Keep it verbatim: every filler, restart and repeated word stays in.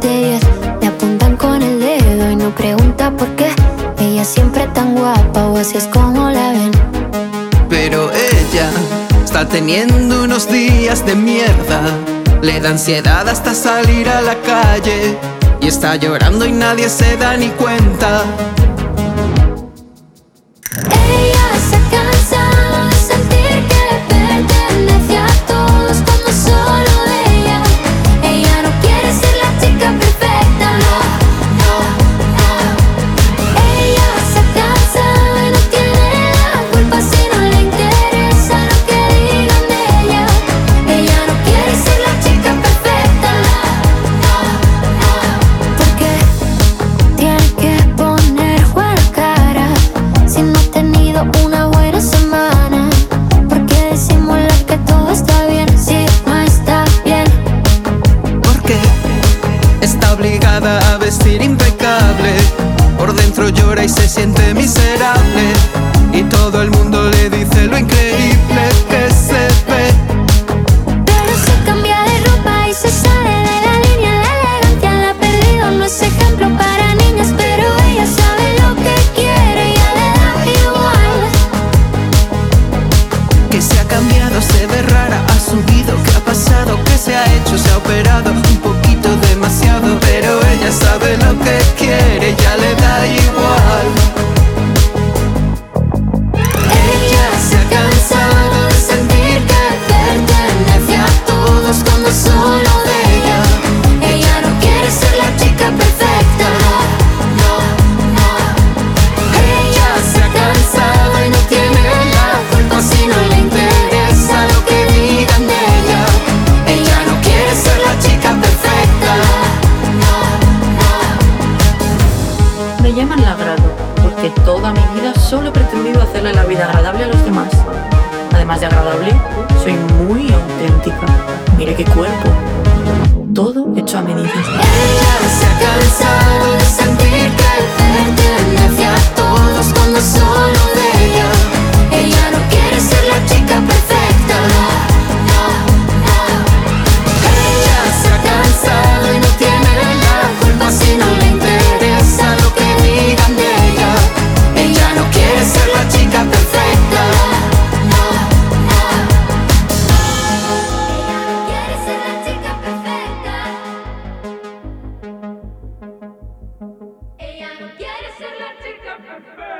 de diez. Le apuntan con el dedo y no pregunta por qué. Ella siempre tan guapa, o así es como la ven. Pero ella está teniendo unos días de mierda. Le da ansiedad hasta salir a la calle y está llorando y nadie se da ni cuenta. Ella se ha cansado de sentir que pertenece a todos cuando solo de ella. Ella no quiere ser la chica perfecta, no, no, no. Ella se ha cansado y no tiene la culpa si no le interesa lo que digan de ella. Ella no quiere ser la chica perfecta, no, no, no. Porque tiene que poner buena cara si no ha tenido una buena semana. Porque disimular que todo está bien si no está bien. Porque está obligada a vestir impecable. Por dentro llora y se siente miserable. Y todo el mundo le dice lo increíble que se ve. Pero se cambia de ropa y se sale de la línea. La elegancia la ha perdido, no es ejemplo para niñas. Pero ella sabe lo que quiere y ya le da igual. Que se ha cambiado, se ve rara, ha subido. ¿Qué ha pasado? ¿Qué se ha hecho? Se ha operado un poquito demasiado. Pero ella sabe lo que quiere, ya le da igual. Ella se ha cansado de sentir que pertenece a todos cuando solo de ella. Ella no quiere ser la chica perfecta, no, no, no. Ella se ha cansado y no tiene la culpa si no le interesa lo que digan de ella. Ella no quiere ser la chica perfecta, no, no. Me llaman lagrado porque toda mi vida solo he pretendido hacerle la vida agradable a los demás. Además de agradable, soy muy auténtica. Mire qué cuerpo. Todo hecho a medida. Ella se ha cansado de sentir que pertenece a todos cuando solo de ella. Ella no quiere ser la chica perfecta, no, no, no. Ella se ha cansado y no tiene la culpa si no le interesa lo que digan de ella. Ella no quiere ser la chica perfecta, no, no. Ella no quiere ser la chica perfecta. Ella no quiere ser la chica perfecta.